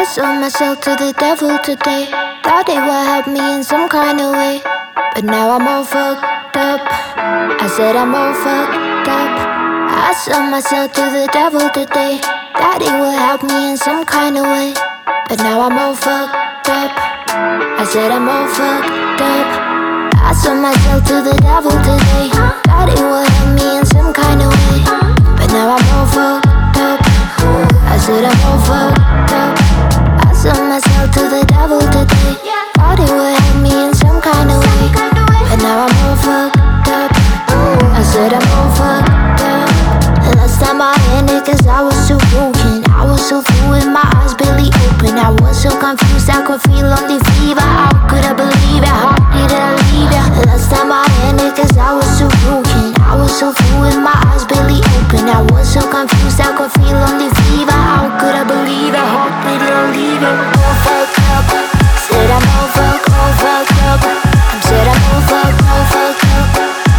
sold myself to the devil today. Thought it would help me in some kind of way, but now I'm all fucked up. I said I'm all fucked up. I sold myself to the devil today. Thought it would help me in some kind of way, but now I'm all fucked up. I said I'm all fucked up. I sold myself to the devil today. Thought it would help me in some kind of way, but now I'm all fucked up. I said I'm all fucked up. I sold myself to the devil today. Thought it would help me in some kind of way, but now I'm all fucked up. I said I'm all fucked up. The last time I had niggas, I was too broken. I was so full with my eyes barely open. I was so confused, I could feel only fever. How could I believe it? How did I leave it? The last time I had niggas, I was too broken. I was so full with my eyes barely open. I was so confused, I could feel only fever. How could I believe it? How did I leave it? All fucked up. Said I'm all fucked up. I said I'm all fucked up.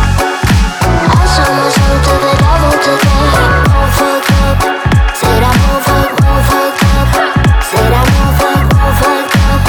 I sold myself to the devil today. All fucked up. Said I'm all fucked up. Said I'm all fucked up.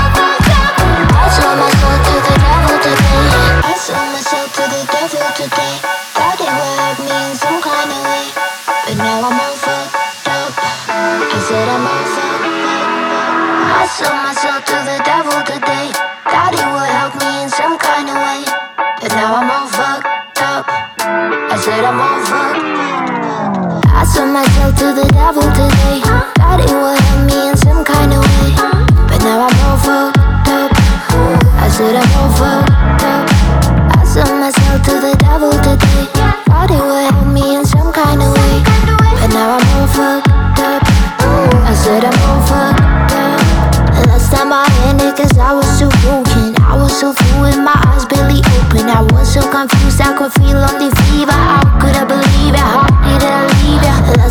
I sold myself to the devil today. I sold myself to the devil today. Thought it would help me in some kind of way, but now I'm all fucked up. I said I'm all fucked up. I sold myself to the devil today. Thought it would help me in some kind of way, but now I'm all fucked up. I said I'm all fucked up. I sold myself to the devil today. Thought it would help me in some kind of way, but now I'm all fucked up. I said I'm all fucked up. I sold myself to the devil today. Thought it would help me in some kind of way, but now I'm all fucked up. I said I'm all fucked up. The last time I had niggas, I was too broken. I was so full with my eyes barely open. I was so confused, I could feel only fever. How could I believe it? How did I leave it?